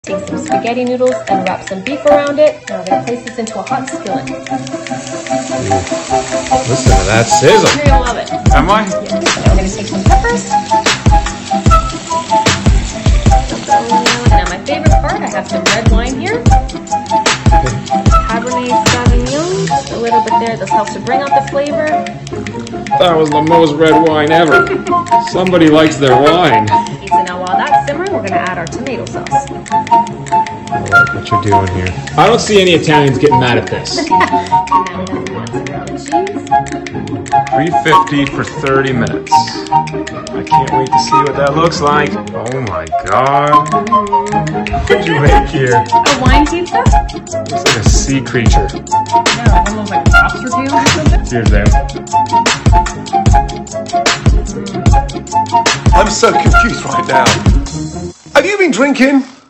Take some spaghetti noodles and wrap some beef around it. Now I'm going to place this into a hot skillet. Listen to that sizzle. I'm sure you'll love it. Am I? Yes. Now we're going to take some peppers. Now my favorite part, I have some red wine here. Cabernet Sauvignon, just a little bit there. This helps to bring out the flavor. That was the most red wine ever. Somebody likes their wine. Okay, so now while that's simmering, we're going to add our tomato sauce. I like what you're doing here. I don't see any Italians getting mad at this. And now we're going to add some grilled cheese. 350 for 30 minutes. I can't wait to see what that looks like. Oh my god. What'd you make here? A wine pizza? Looks like a sea creature. Yeah, one of those like lobster tails or something. Cheers, Dave. I'm so confused right now. Have you been drinking?